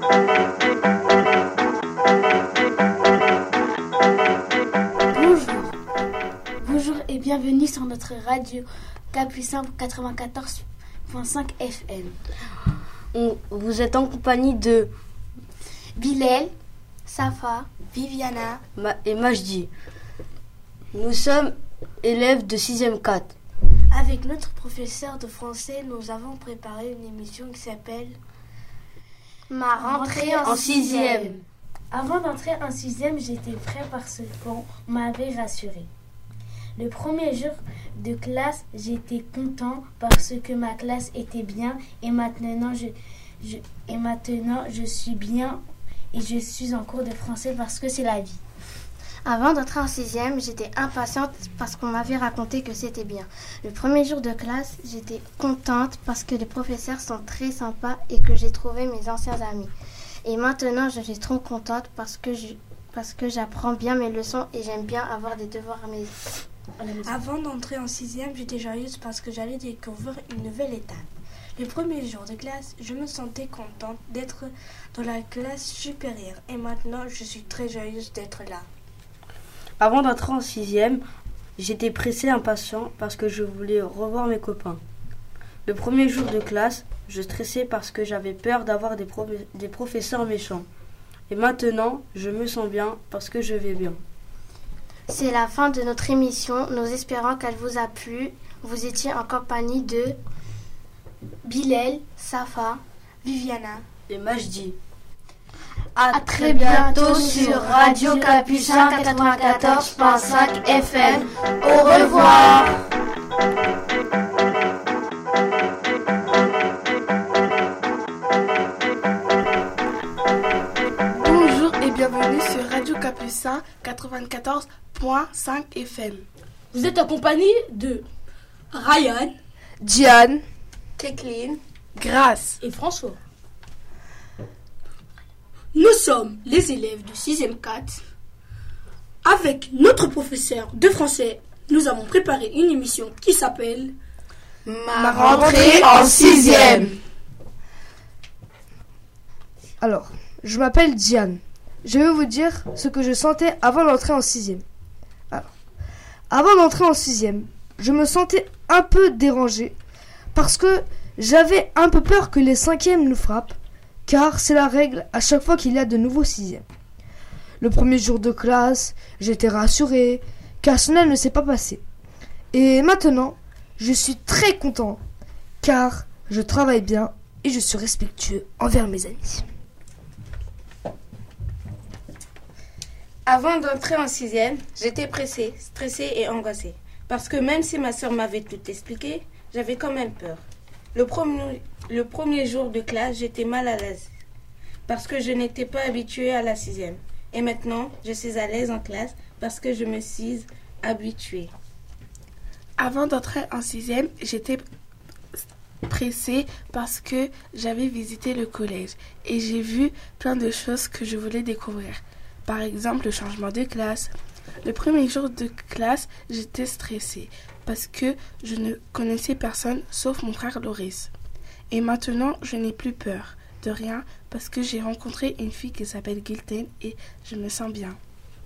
Bonjour. Bonjour et bienvenue sur notre radio Capucin 94.5 FM. Vous êtes en compagnie de Bilal, Safa, Viviana et Majdi. Nous sommes élèves de 6e 4. Avec notre professeur de français, nous avons préparé une émission qui s'appelle Ma rentrée en 6e. Avant d'entrer en 6e, j'étais prêt parce qu'on m'avait rassuré. Le premier jour de classe, j'étais content parce que ma classe était bien et maintenant je suis bien et je suis en cours de français parce que c'est la vie. Avant d'entrer en 6e, j'étais impatiente parce qu'on m'avait raconté que c'était bien. Le premier jour de classe, j'étais contente parce que les professeurs sont très sympas et que j'ai trouvé mes anciens amis. Et maintenant, je suis trop contente parce que j'apprends bien mes leçons et j'aime bien avoir des devoirs à mes... Avant d'entrer en 6e, j'étais joyeuse parce que j'allais découvrir une nouvelle étape. Le premier jour de classe, je me sentais contente d'être dans la classe supérieure et maintenant, je suis très joyeuse d'être là. Avant d'entrer en 6e, j'étais pressé, impatient parce que je voulais revoir mes copains. Le premier jour de classe, je stressais parce que j'avais peur d'avoir des professeurs méchants. Et maintenant, je me sens bien parce que je vais bien. C'est la fin de notre émission. Nous espérons qu'elle vous a plu. Vous étiez en compagnie de Bilal, Safa, Viviana et Majdi. À très bientôt sur Radio Capucin 94.5 FM. Au revoir. Bonjour et bienvenue sur Radio Capucin 94.5 FM. Vous êtes en compagnie de Ryan, Diane, Kathleen, Grace et François. Nous sommes les élèves de 6e 4. Avec notre professeur de français, nous avons préparé une émission qui s'appelle Ma rentrée en 6e. Alors, je m'appelle Diane. Je vais vous dire ce que je sentais avant d'entrer en 6e. Alors, avant d'entrer en 6e, je me sentais un peu dérangée parce que j'avais un peu peur que les 5e nous frappent. Car c'est la règle à chaque fois qu'il y a de nouveaux 6e. Le premier jour de classe, j'étais rassurée, car cela ne s'est pas passé. Et maintenant, je suis très content, car je travaille bien et je suis respectueux envers mes amis. Avant d'entrer en 6e, j'étais pressée, stressée et angoissée. Parce que même si ma soeur m'avait tout expliqué, j'avais quand même peur. Le premier jour de classe, j'étais mal à l'aise parce que je n'étais pas habituée à la 6e. Et maintenant, je suis à l'aise en classe parce que je me suis habituée. Avant d'entrer en 6e, j'étais pressée parce que j'avais visité le collège et j'ai vu plein de choses que je voulais découvrir. Par exemple, le changement de classe. Le premier jour de classe, j'étais stressée parce que je ne connaissais personne sauf mon frère Loris. Et maintenant, je n'ai plus peur de rien parce que j'ai rencontré une fille qui s'appelle Gilten et je me sens bien.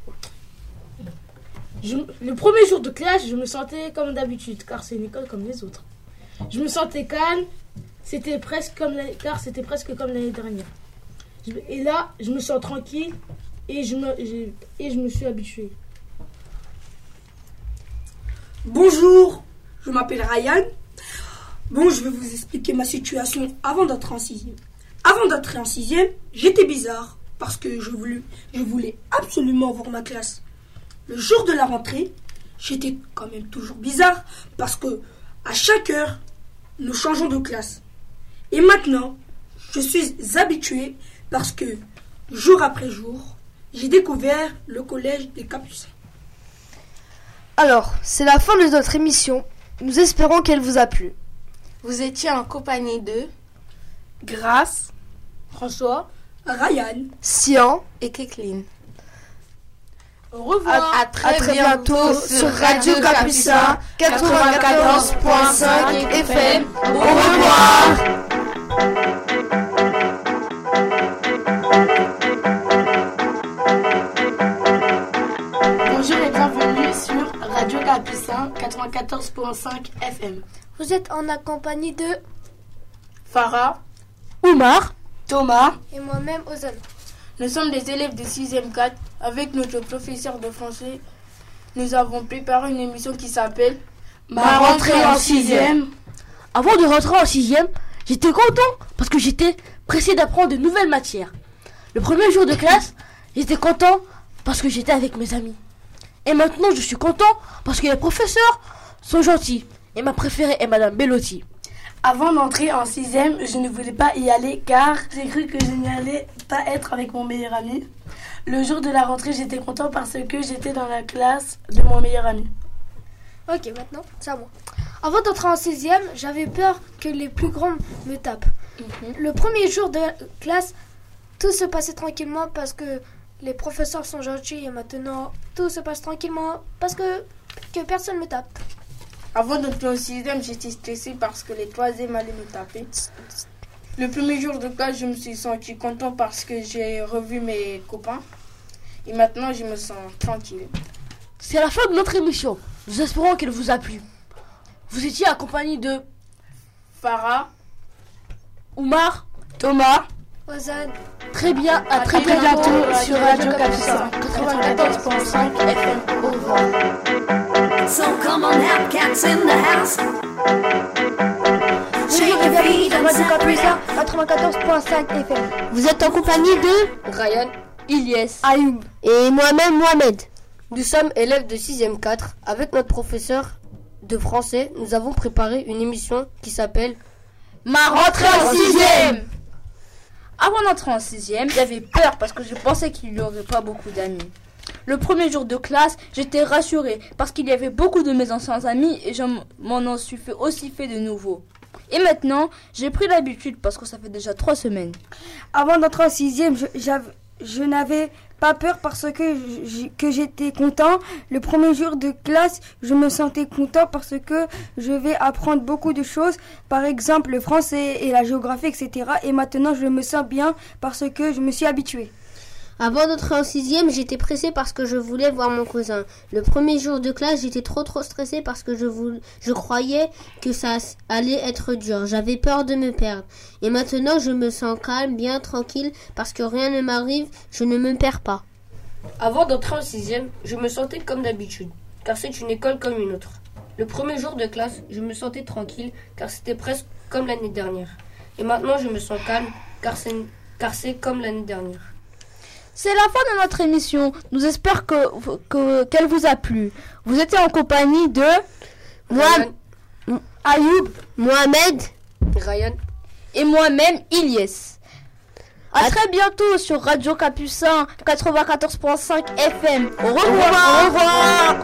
Le premier jour de classe, je me sentais comme d'habitude, car c'est une école comme les autres. Je me sentais calme, car c'était presque comme l'année dernière. Et là, je me sens tranquille et je me suis habituée. Bonjour, je m'appelle Ryan. Bon, je vais vous expliquer ma situation avant d'entrer en 6e. Avant d'entrer en 6e, j'étais bizarre parce que je voulais absolument voir ma classe. Le jour de la rentrée, j'étais quand même toujours bizarre parce que à chaque heure, nous changeons de classe. Et maintenant, je suis habituée parce que jour après jour, j'ai découvert le collège des Capucins. Alors, c'est la fin de notre émission. Nous espérons qu'elle vous a plu. Vous étiez en compagnie de Grace, François, Ryan, Sian et Kathleen. Au revoir. À très bientôt sur Radio Capucin 94.5 FM. Au revoir. Capucin 94.5 FM. Vous êtes en compagnie de Farah, Oumar, Thomas. et moi-même Ozan. Nous sommes des élèves de 6e 4. Avec notre professeur de français, nous avons préparé une émission qui s'appelle Ma rentrée en 6e. Avant de rentrer en 6e, j'étais content parce que j'étais pressé d'apprendre de nouvelles matières. Le premier jour de classe, j'étais content parce que j'étais avec mes amis. Et maintenant, je suis content parce que les professeurs sont gentils. Et ma préférée est Madame Bellotti. Avant d'entrer en 6e, je ne voulais pas y aller car j'ai cru que je n'allais pas être avec mon meilleur ami. Le jour de la rentrée, j'étais content parce que j'étais dans la classe de mon meilleur ami. Ok, maintenant, c'est à moi. Avant d'entrer en 6e, j'avais peur que les plus grands me tapent. Le premier jour de classe, tout se passait tranquillement parce que les professeurs sont gentils et maintenant tout se passe tranquillement parce que personne me tape. Avant d'entrer en 6e, j'étais stressée parce que les 3e allaient me taper. Le premier jour de classe, je me suis senti content parce que j'ai revu mes copains. Et maintenant, je me sens tranquille. C'est la fin de notre émission. Nous espérons qu'elle vous a plu. Vous étiez accompagné de Farah, Oumar, Thomas, Ozan, très bien, à très bientôt sur Radio Capucin 94.5 FM. Au revoir. So come on now, cats in the house. bonjour et bienvenue sur Radio Capucin 94.5 FM. Vous êtes en compagnie de Ryan, Ilyes, Ayoub et moi-même Mohamed. Nous sommes élèves de 6e 4. Avec notre professeur de français, nous avons préparé une émission qui s'appelle Ma rentrée en 6e. Avant d'entrer en 6e, j'avais peur parce que je pensais qu'il n'y aurait pas beaucoup d'amis. Le premier jour de classe, j'étais rassurée parce qu'il y avait beaucoup de mes anciens amis et je m'en suis aussi fait de nouveaux. Et maintenant, j'ai pris l'habitude parce que ça fait déjà 3 semaines. Avant d'entrer en 6e, je n'avais pas peur parce que j'étais content. Le premier jour de classe, je me sentais content parce que je vais apprendre beaucoup de choses. Par exemple, le français et la géographie, etc. Et maintenant, je me sens bien parce que je me suis habituée. Avant d'entrer en 6e, j'étais pressée parce que je voulais voir mon cousin. Le premier jour de classe, j'étais trop stressée parce que je croyais que ça allait être dur. J'avais peur de me perdre. Et maintenant, je me sens calme, bien tranquille, parce que rien ne m'arrive, je ne me perds pas. Avant d'entrer en 6e, je me sentais comme d'habitude, car c'est une école comme une autre. Le premier jour de classe, je me sentais tranquille, car c'était presque comme l'année dernière. Et maintenant, je me sens calme, car c'est comme l'année dernière. C'est la fin de notre émission. Nous espérons qu'elle vous a plu. Vous étiez en compagnie de Ayoub, Mohamed, Ryan et moi-même Ilyes. À très bientôt sur Radio Capucin 94.5 FM. Au revoir. Au revoir.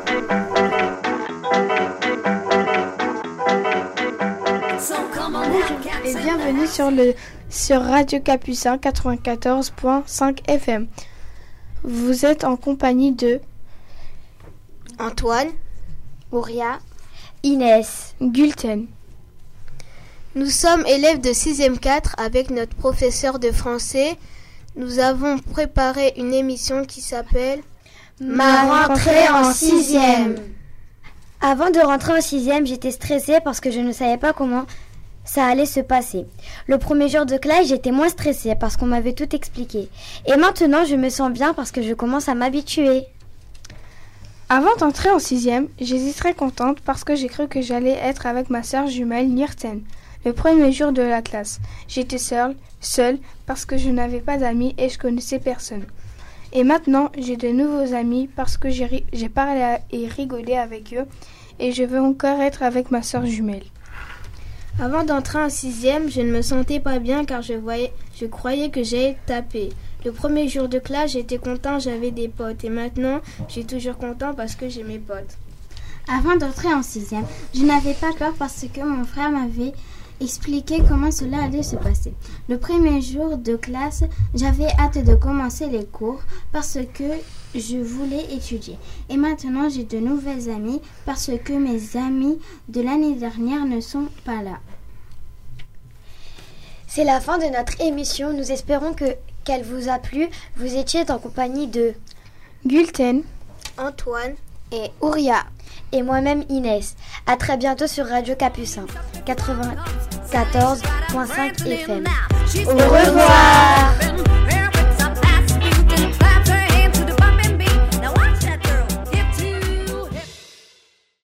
Et bienvenue sur Radio Capucin 94.5 FM. Vous êtes en compagnie de Antoine, Ouria, Inès, Gulten. Nous sommes élèves de 6e 4 avec notre professeur de français. Nous avons préparé une émission qui s'appelle Ma rentrée en 6e. Avant de rentrer en 6e, j'étais stressée parce que je ne savais pas comment ça allait se passer. Le premier jour de classe, j'étais moins stressée parce qu'on m'avait tout expliqué. Et maintenant, je me sens bien parce que je commence à m'habituer. Avant d'entrer en 6e, j'étais très contente parce que j'ai cru que j'allais être avec ma sœur jumelle Nirten. Le premier jour de la classe, j'étais seule parce que je n'avais pas d'amis et je connaissais personne. Et maintenant, j'ai de nouveaux amis parce que j'ai parlé et rigolé avec eux et je veux encore être avec ma sœur jumelle. Avant d'entrer en 6e, je ne me sentais pas bien car je croyais que j'allais taper. Le premier jour de classe, j'étais content, j'avais des potes. Et maintenant, je suis toujours content parce que j'ai mes potes. Avant d'entrer en 6e, je n'avais pas peur parce que mon frère m'avait expliqué comment cela allait se passer. Le premier jour de classe, j'avais hâte de commencer les cours parce que je voulais étudier. Et maintenant, j'ai de nouvelles amies parce que mes amis de l'année dernière ne sont pas là. C'est la fin de notre émission. Nous espérons qu'elle vous a plu. Vous étiez en compagnie de Gulten, Antoine Et Ouria. Et moi-même Inès. À très bientôt sur Radio Capucin 94.5 FM. Au revoir.